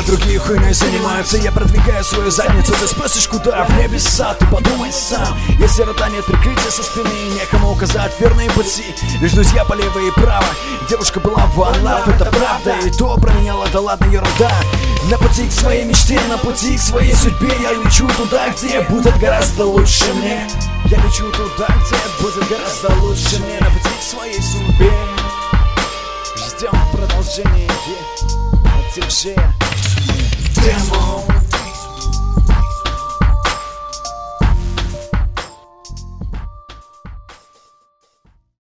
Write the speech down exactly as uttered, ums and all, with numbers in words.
другие хуйней занимаются, я продвигаю свою задницу. Ты спросишь, куда? В небеса, ты подумай сам. Если рота нет прикрытия со спины, некому указать верные пути. Лишь друзья по лево и право. Девушка была в one love, это правда. И то променяла, да ладно, ерунда. На пути к своей мечте, на пути к своей судьбе. Я лечу туда, где будет гораздо лучше мне. Я лечу туда, где будет гораздо лучше мне. На пути к своей судьбе. Ждем продолжения от диджея Demo.